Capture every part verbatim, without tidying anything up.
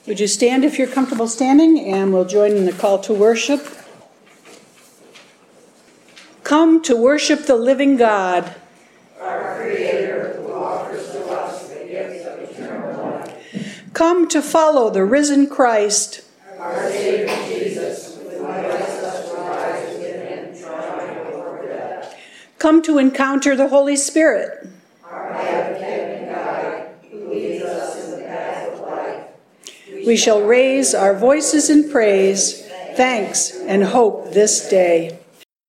Would you stand if you're comfortable standing, and we'll join in the call to worship. Come to worship the living God, our Creator, who offers to us the gift of eternal life. Come to follow the risen Christ, our Savior Jesus, who invites us to rise with him, triumph over death. Come to encounter the Holy Spirit, our advocate and guide, who leads us in the path of life. We shall raise our voices in praise, thanks, and hope this day.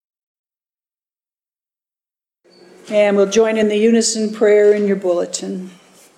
And we'll join in the unison prayer in your bulletin.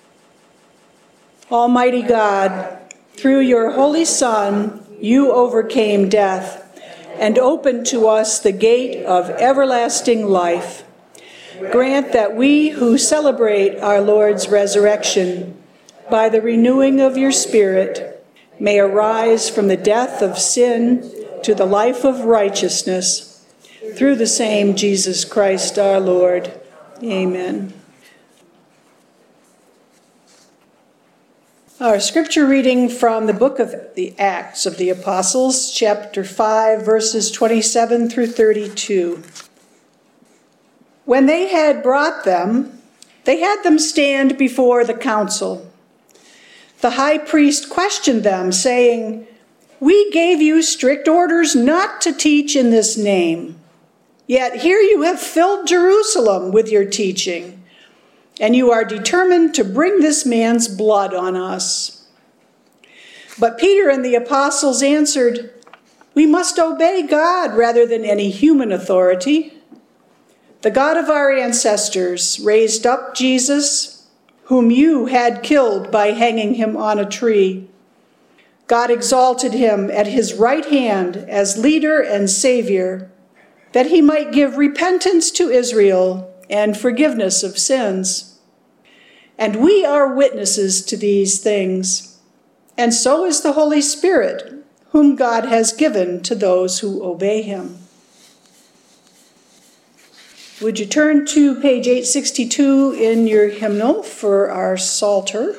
Almighty God, through your Holy Son, you overcame death and opened to us the gate of everlasting life. Grant that we who celebrate our Lord's resurrection, by the renewing of your Spirit, may arise from the death of sin to the life of righteousness, through the same Jesus Christ our Lord. Amen. Our scripture reading from the book of the Acts of the Apostles, chapter five, verses twenty-seven through thirty-two. When they had brought them, they had them stand before the council. The high priest questioned them, saying, "We gave you strict orders not to teach in this name. Yet here you have filled Jerusalem with your teaching, and you are determined to bring this man's blood on us." But Peter and the apostles answered, "We must obey God rather than any human authority. The God of our ancestors raised up Jesus, whom you had killed by hanging him on a tree. God exalted him at his right hand as leader and savior, that he might give repentance to Israel and forgiveness of sins. And we are witnesses to these things, and so is the Holy Spirit, whom God has given to those who obey him." Would you turn to page eight sixty-two in your hymnal for our Psalter?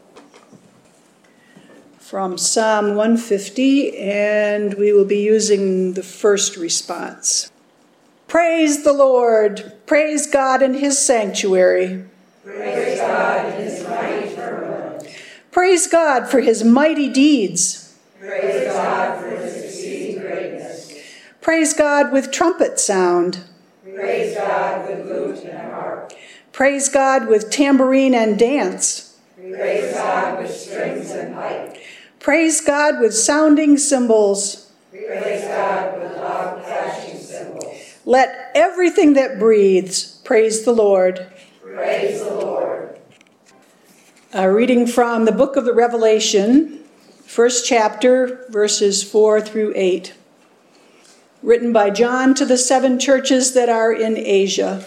From Psalm one fifty, and we will be using the first response. Praise the Lord. Praise God in his sanctuary. Praise God in his mighty firmament. Praise God for his mighty deeds. Praise God for his exceeding greatness. Praise God with trumpet sound. Praise God with lute and harp. Praise God with tambourine and dance. Praise God with strings and pipe. Praise God with sounding cymbals. Praise God with loud clashing cymbals. Let everything that breathes praise the Lord. Praise the Lord. A reading from the book of the Revelation, first chapter, verses four through eight. Written by John to the seven churches that are in Asia.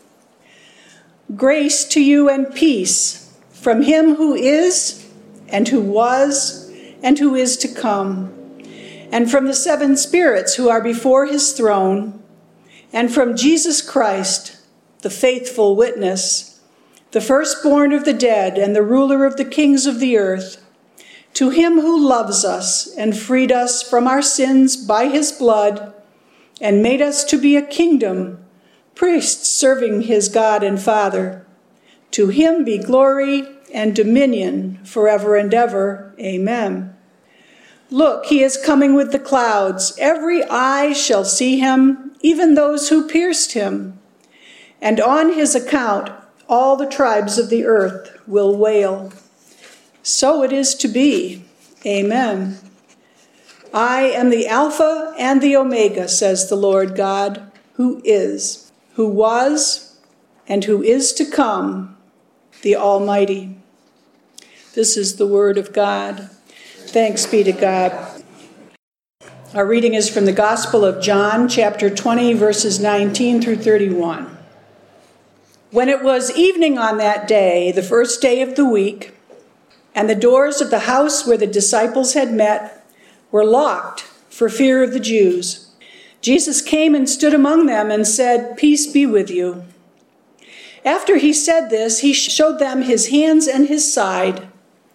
Grace to you and peace from him who is, and who was, and who is to come, and from the seven spirits who are before his throne, and from Jesus Christ, the faithful witness, the firstborn of the dead and the ruler of the kings of the earth, to him who loves us and freed us from our sins by his blood, and made us to be a kingdom, priests serving his God and Father. To him be glory and dominion forever and ever. Amen. Look, he is coming with the clouds. Every eye shall see him, even those who pierced him. And on his account, all the tribes of the earth will wail. So it is to be. Amen. I am the Alpha and the Omega, says the Lord God, who is, who was, and who is to come, the Almighty. This is the word of God. Thanks be to God. Our reading is from the Gospel of John, chapter twenty, verses nineteen through thirty-one. When it was evening on that day, the first day of the week, and the doors of the house where the disciples had met were locked for fear of the Jews, Jesus came and stood among them and said, "Peace be with you." After he said this, he showed them his hands and his side.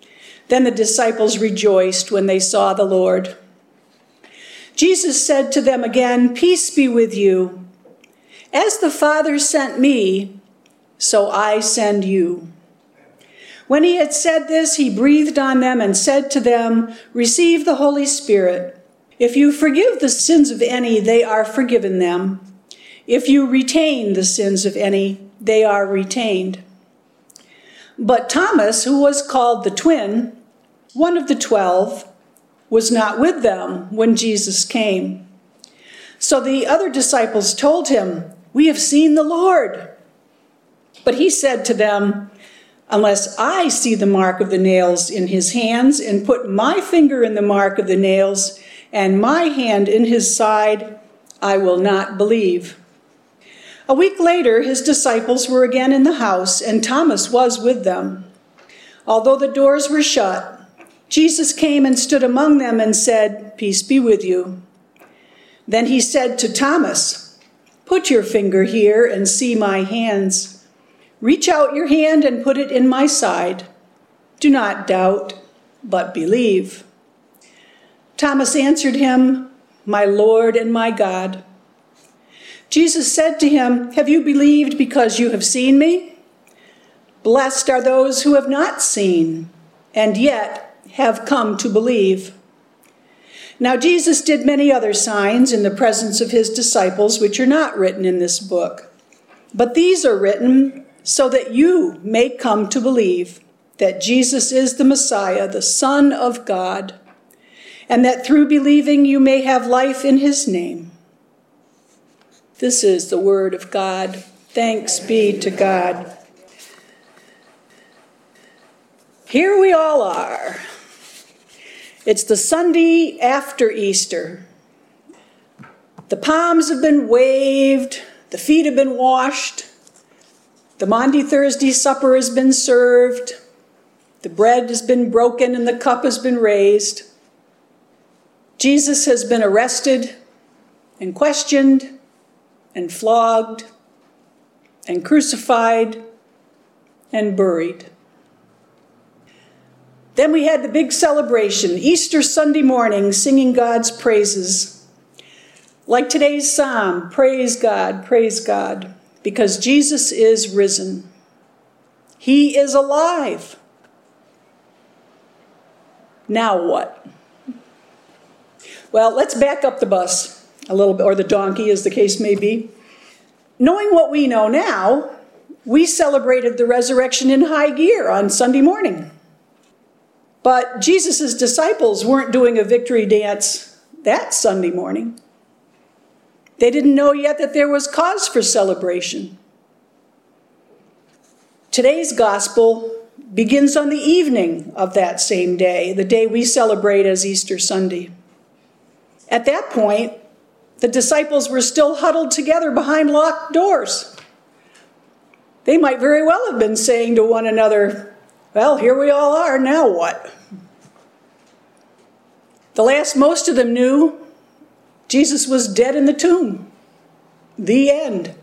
Then the disciples rejoiced when they saw the Lord. Jesus said to them again, "Peace be with you. As the Father sent me, so I send you." When he had said this, he breathed on them and said to them, "Receive the Holy Spirit. If you forgive the sins of any, they are forgiven them. If you retain the sins of any, they are retained." But Thomas, who was called the twin, one of the twelve, was not with them when Jesus came. So the other disciples told him, "We have seen the Lord." But he said to them, "Unless I see the mark of the nails in his hands and put my finger in the mark of the nails and my hand in his side, I will not believe." A week later, his disciples were again in the house, and Thomas was with them. Although the doors were shut, Jesus came and stood among them and said, "Peace be with you." Then he said to Thomas, "Put your finger here and see my hands. Reach out your hand and put it in my side. Do not doubt, but believe." Thomas answered him, "My Lord and my God." Jesus said to him, "Have you believed because you have seen me? Blessed are those who have not seen, and yet have come to believe." Now Jesus did many other signs in the presence of his disciples, which are not written in this book. But these are written so that you may come to believe that Jesus is the Messiah, the Son of God, and that through believing you may have life in his name. This is the word of God. Thanks be to God. Here we all are. It's the Sunday after Easter. The palms have been waved, the feet have been washed, the Maundy Thursday supper has been served, the bread has been broken and the cup has been raised. Jesus has been arrested and questioned and flogged and crucified and buried. Then we had the big celebration, Easter Sunday morning, singing God's praises. Like today's psalm, praise God, praise God, because Jesus is risen. He is alive. Now what? Well, let's back up the bus a little bit, or the donkey, as the case may be. Knowing what we know now, we celebrated the resurrection in high gear on Sunday morning. But Jesus' disciples weren't doing a victory dance that Sunday morning. They didn't know yet that there was cause for celebration. Today's gospel begins on the evening of that same day, the day we celebrate as Easter Sunday. At that point, the disciples were still huddled together behind locked doors. They might very well have been saying to one another, "Well, here we all are, now what?" The last most of them knew, Jesus was dead in the tomb. The end.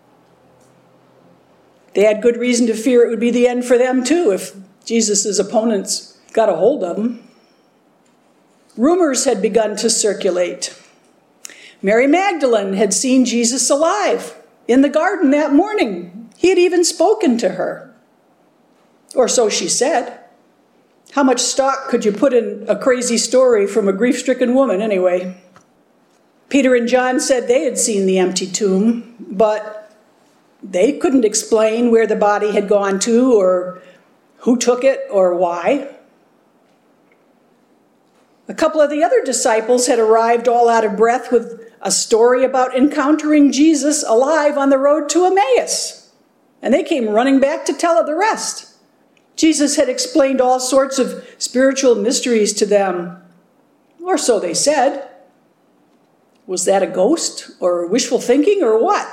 They had good reason to fear it would be the end for them too if Jesus' opponents got a hold of him. Rumors had begun to circulate. Mary Magdalene had seen Jesus alive in the garden that morning. He had even spoken to her. Or so she said. How much stock could you put in a crazy story from a grief-stricken woman anyway? Peter and John said they had seen the empty tomb, but they couldn't explain where the body had gone to or who took it or why. A couple of the other disciples had arrived all out of breath with a story about encountering Jesus alive on the road to Emmaus, and they came running back to tell the rest. Jesus had explained all sorts of spiritual mysteries to them, or so they said. Was that a ghost or wishful thinking or what?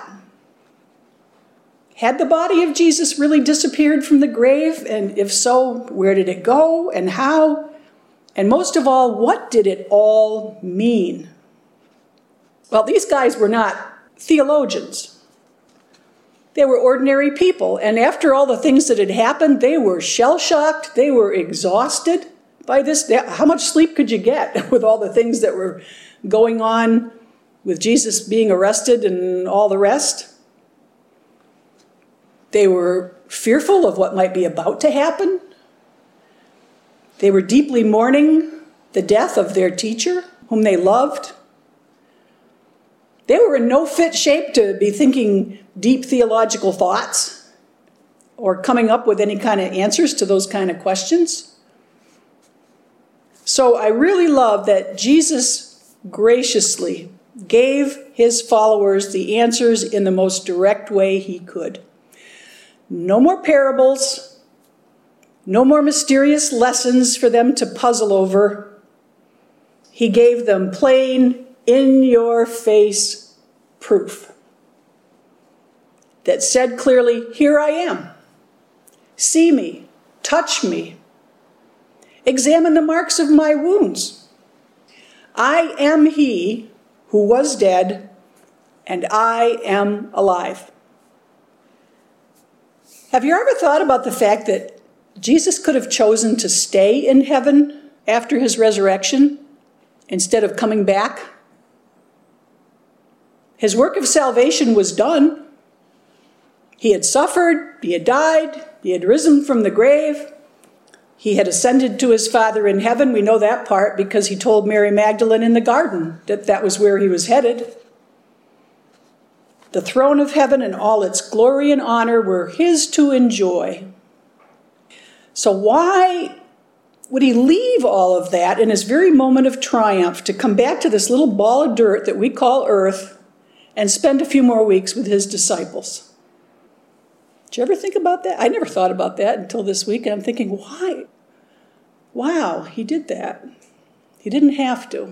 Had the body of Jesus really disappeared from the grave? And if so, where did it go and how? And most of all, what did it all mean? Well, these guys were not theologians. They were ordinary people, and after all the things that had happened, they were shell-shocked, they were exhausted, by this, how much sleep could you get with all the things that were going on with Jesus being arrested and all the rest? They were fearful of what might be about to happen. They were deeply mourning the death of their teacher, whom they loved. They were in no fit shape to be thinking deep theological thoughts or coming up with any kind of answers to those kind of questions. So I really love that Jesus graciously gave his followers the answers in the most direct way he could. No more parables, no more mysterious lessons for them to puzzle over. He gave them plain, in-your-face proof that said clearly, here I am. See me, touch me. Examine the marks of my wounds. I am he who was dead, and I am alive. Have you ever thought about the fact that Jesus could have chosen to stay in heaven after his resurrection instead of coming back? His work of salvation was done. He had suffered, he had died, he had risen from the grave. He had ascended to his Father in heaven. We know that part because he told Mary Magdalene in the garden that that was where he was headed. The throne of heaven and all its glory and honor were his to enjoy. So why would he leave all of that in his very moment of triumph to come back to this little ball of dirt that we call earth and spend a few more weeks with his disciples? Did you ever think about that? I never thought about that until this week, and I'm thinking, why? Wow, he did that. He didn't have to.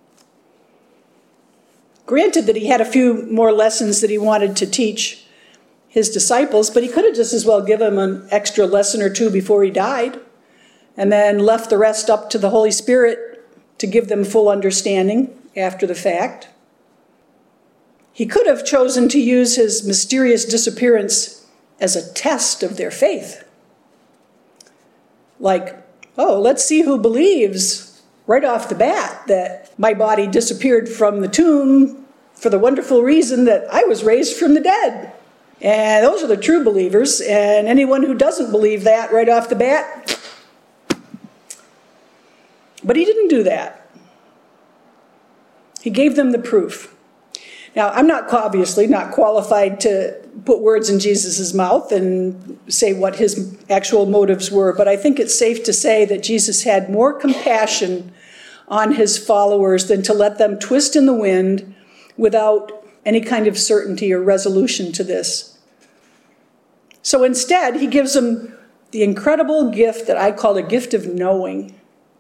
Granted that he had a few more lessons that he wanted to teach his disciples, but he could have just as well given them an extra lesson or two before he died, and then left the rest up to the Holy Spirit to give them full understanding after the fact. He could have chosen to use his mysterious disappearance as a test of their faith. Like, oh, let's see who believes right off the bat that my body disappeared from the tomb for the wonderful reason that I was raised from the dead. And those are the true believers. And anyone who doesn't believe that right off the bat. But he didn't do that. He gave them the proof. Now, I'm not obviously not qualified to put words in Jesus' mouth and say what his actual motives were, but I think it's safe to say that Jesus had more compassion on his followers than to let them twist in the wind without any kind of certainty or resolution to this. So instead, he gives them the incredible gift that I call a gift of knowing.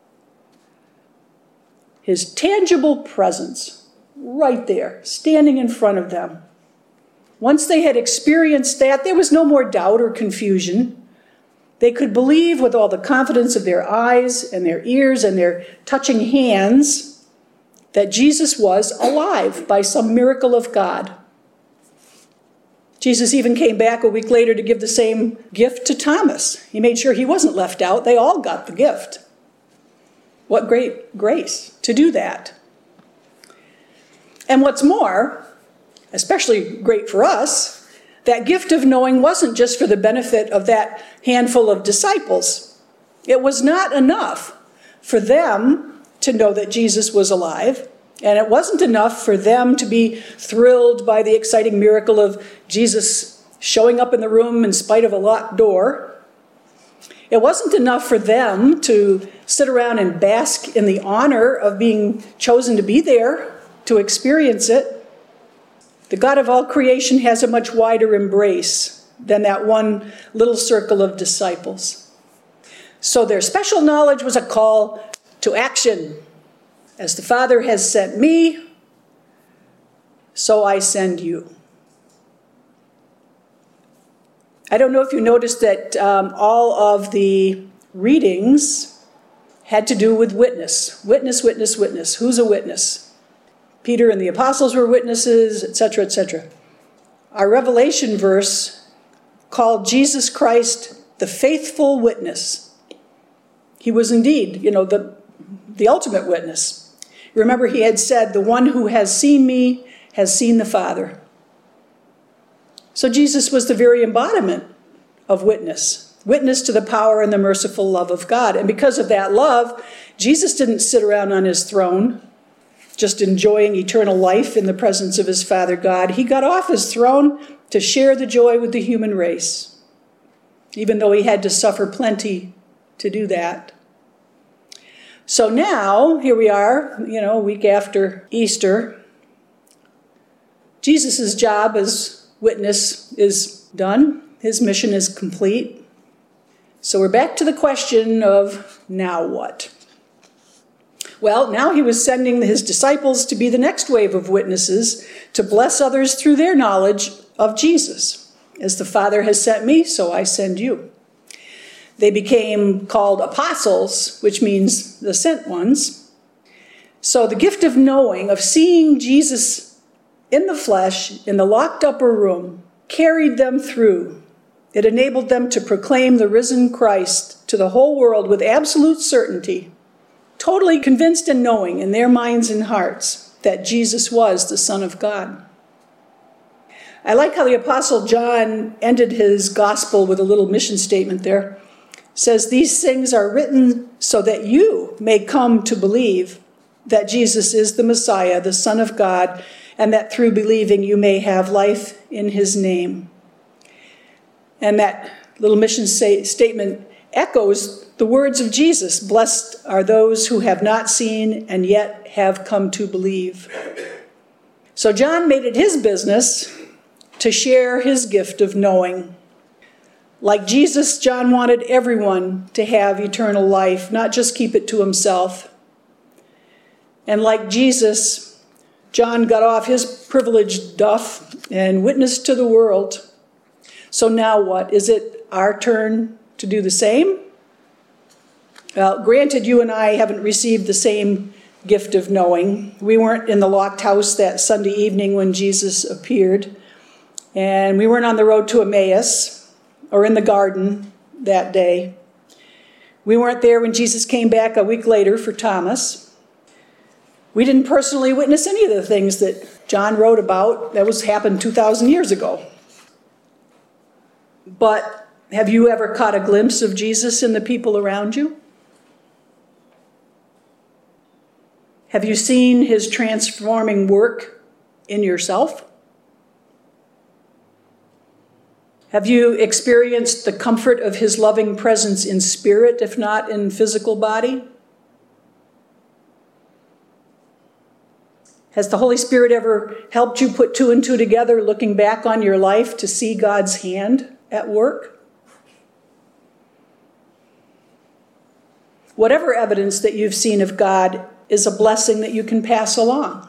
His tangible presence, right there, standing in front of them. Once they had experienced that, there was no more doubt or confusion. They could believe with all the confidence of their eyes and their ears and their touching hands that Jesus was alive by some miracle of God. Jesus even came back a week later to give the same gift to Thomas. He made sure he wasn't left out. They all got the gift. What great grace to do that. And what's more, especially great for us, that gift of knowing wasn't just for the benefit of that handful of disciples. It was not enough for them to know that Jesus was alive, and it wasn't enough for them to be thrilled by the exciting miracle of Jesus showing up in the room in spite of a locked door. It wasn't enough for them to sit around and bask in the honor of being chosen to be there to experience it. The God of all creation has a much wider embrace than that one little circle of disciples. So their special knowledge was a call to action. As the Father has sent me, so I send you. I don't know if you noticed that um, all of the readings had to do with witness. Witness, witness, witness. Who's a witness? Peter and the apostles were witnesses, et cetera, et cetera. Our Revelation verse called Jesus Christ the faithful witness. he was indeed, you know, the, the ultimate witness. Remember, he had said, "The one who has seen me has seen the Father." So Jesus was the very embodiment of witness, witness to the power and the merciful love of God. And because of that love, Jesus didn't sit around on his throne just enjoying eternal life in the presence of his Father God. He got off his throne to share the joy with the human race, even though he had to suffer plenty to do that. So now, here we are, you know, a week after Easter. Jesus' job as witness is done. His mission is complete. So we're back to the question of now what? Well, now he was sending his disciples to be the next wave of witnesses to bless others through their knowledge of Jesus. As the Father has sent me, so I send you. They became called apostles, which means the sent ones. So the gift of knowing, of seeing Jesus in the flesh, in the locked upper room, carried them through. It enabled them to proclaim the risen Christ to the whole world with absolute certainty, totally convinced and knowing in their minds and hearts that Jesus was the Son of God. I like how the Apostle John ended his gospel with a little mission statement there. It says, "These things are written so that you may come to believe that Jesus is the Messiah, the Son of God, and that through believing you may have life in his name." And that little mission say, statement echoes the words of Jesus, "Blessed are those who have not seen and yet have come to believe." So John made it his business to share his gift of knowing. Like Jesus, John wanted everyone to have eternal life, not just keep it to himself. And like Jesus, John got off his privileged duff and witnessed to the world. So now what? Is it our turn to do the same? Well, granted, you and I haven't received the same gift of knowing. We weren't in the locked house that Sunday evening when Jesus appeared. And we weren't on the road to Emmaus or in the garden that day. We weren't there when Jesus came back a week later for Thomas. We didn't personally witness any of the things that John wrote about that was happened two thousand years ago. But have you ever caught a glimpse of Jesus in the people around you? Have you seen his transforming work in yourself? Have you experienced the comfort of his loving presence in spirit, if not in physical body? Has the Holy Spirit ever helped you put two and two together, looking back on your life to see God's hand at work? Whatever evidence that you've seen of God is a blessing that you can pass along.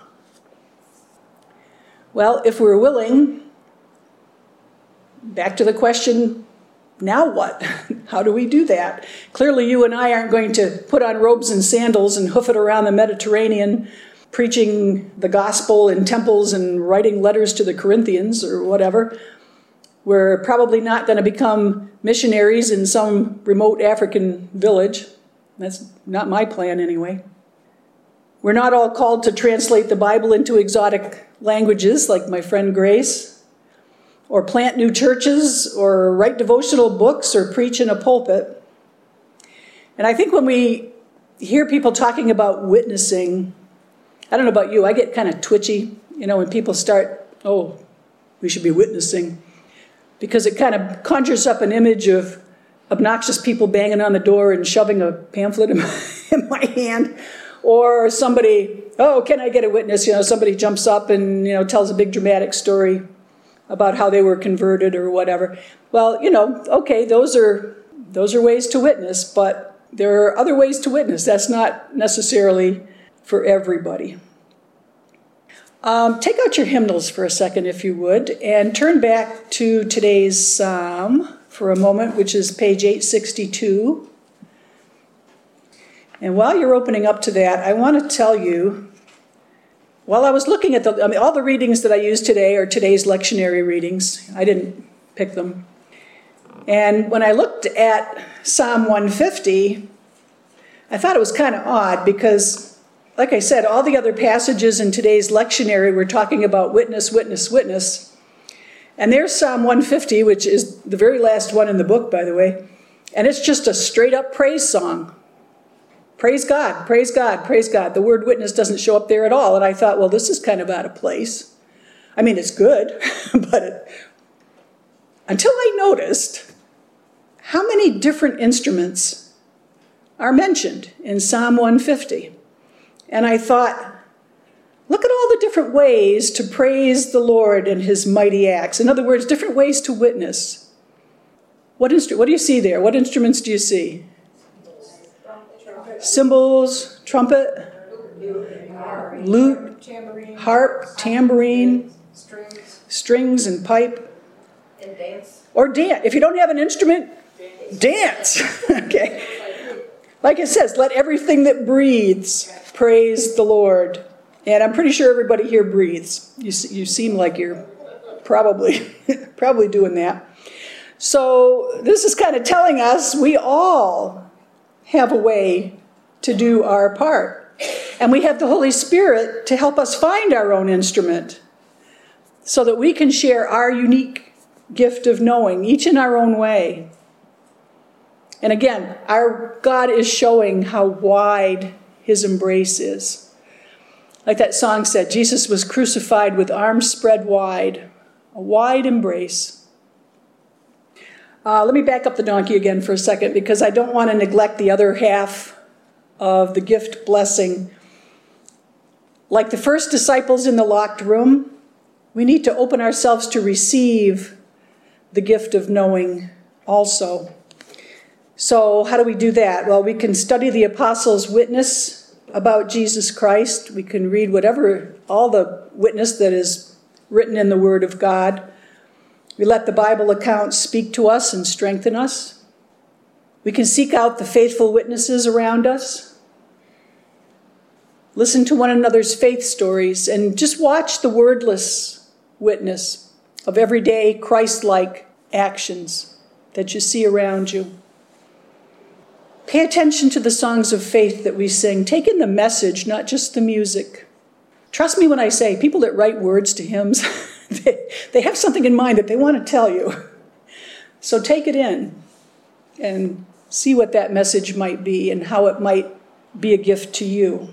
Well, if we're willing, back to the question, now what? How do we do that? Clearly, you and I aren't going to put on robes and sandals and hoof it around the Mediterranean, preaching the gospel in temples and writing letters to the Corinthians or whatever. We're probably not going to become missionaries in some remote African village. That's not my plan anyway. We're not all called to translate the Bible into exotic languages like my friend Grace, or plant new churches, or write devotional books, or preach in a pulpit. And I think when we hear people talking about witnessing, I don't know about you, I get kind of twitchy, you know, when people start, oh, we should be witnessing, because it kind of conjures up an image of obnoxious people banging on the door and shoving a pamphlet in my, in my hand, or somebody, oh, can I get a witness? You know, somebody jumps up and, you know, tells a big dramatic story about how they were converted or whatever. Well, you know, okay, those are those are ways to witness, but there are other ways to witness. That's not necessarily for everybody. Um, take out your hymnals for a second, if you would, and turn back to today's psalm for a moment, which is page eight sixty-two. And while you're opening up to that, I want to tell you, while I was looking at the, I mean, all the readings that I used today are today's lectionary readings. I didn't pick them. And when I looked at Psalm one fifty, I thought it was kind of odd because, like I said, all the other passages in today's lectionary were talking about witness, witness, witness. And there's Psalm one fifty, which is the very last one in the book, by the way. And it's just a straight up praise song. Praise God, praise God, praise God. The word witness doesn't show up there at all. And I thought, well, this is kind of out of place. I mean, it's good, but it, until I noticed how many different instruments are mentioned in Psalm one fifty. And I thought, look at all the different ways to praise the Lord and his mighty acts. In other words, different ways to witness. What, instru- what do you see there? What instruments do you see? Cymbals, trumpet, lute, harp, tambourine, strings and pipe. And dance. Or dance. If you don't have an instrument, dance. Okay. Like it says, let everything that breathes praise the Lord. And I'm pretty sure everybody here breathes. You, you seem like you're probably, probably doing that. So this is kind of telling us we all have a way to do our part. And we have the Holy Spirit to help us find our own instrument so that we can share our unique gift of knowing, each in our own way. And again, our God is showing how wide his embrace is. Like that song said, Jesus was crucified with arms spread wide, a wide embrace. Uh, let me back up the donkey again for a second because I don't want to neglect the other half of the gift blessing. Like the first disciples in the locked room, we need to open ourselves to receive the gift of knowing also. So how do we do that? Well, we can study the apostles' witness about Jesus Christ. We can read whatever, all the witness that is written in the Word of God. We let the Bible accounts speak to us and strengthen us. We can seek out the faithful witnesses around us. Listen to one another's faith stories and just watch the wordless witness of everyday Christ-like actions that you see around you. Pay attention to the songs of faith that we sing. Take in the message, not just the music. Trust me when I say people that write words to hymns, they, they have something in mind that they want to tell you. So take it in and see what that message might be and how it might be a gift to you.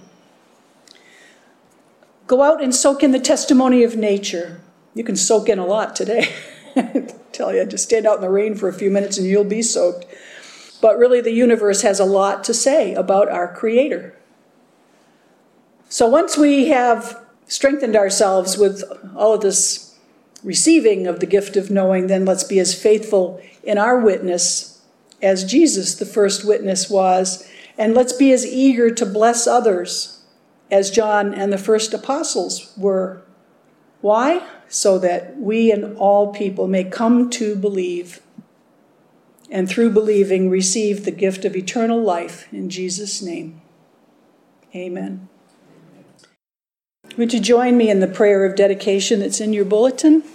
Go out and soak in the testimony of nature. You can soak in a lot today. I tell you, just stand out in the rain for a few minutes and you'll be soaked. But really, the universe has a lot to say about our Creator. So once we have strengthened ourselves with all of this receiving of the gift of knowing, then let's be as faithful in our witness as Jesus, the first witness, was. And let's be as eager to bless others as John and the first apostles were. Why? So that we and all people may come to believe, and through believing receive the gift of eternal life in Jesus' name. Amen. Would you join me in the prayer of dedication that's in your bulletin?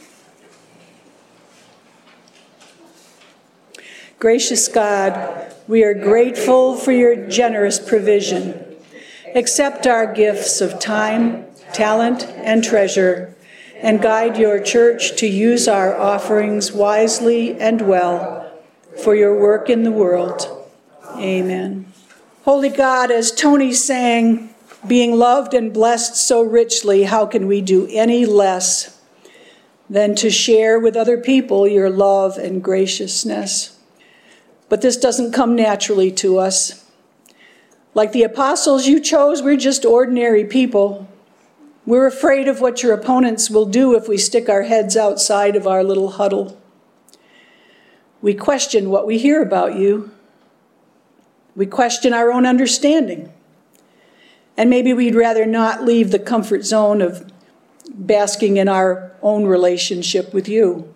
Gracious God, we are grateful for your generous provision. Accept our gifts of time, talent, and treasure, and guide your church to use our offerings wisely and well for your work in the world. Amen. Holy God, as Tony sang, being loved and blessed so richly, how can we do any less than to share with other people your love and graciousness? But this doesn't come naturally to us. Like the apostles you chose, we're just ordinary people. We're afraid of what your opponents will do if we stick our heads outside of our little huddle. We question what we hear about you. We question our own understanding. And maybe we'd rather not leave the comfort zone of basking in our own relationship with you.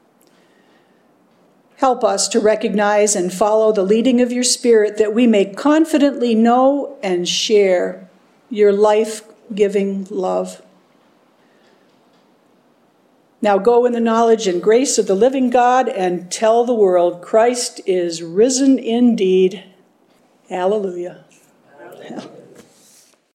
Help us to recognize and follow the leading of your Spirit that we may confidently know and share your life-giving love. Now go in the knowledge and grace of the living God and tell the world Christ is risen indeed. Hallelujah. Well,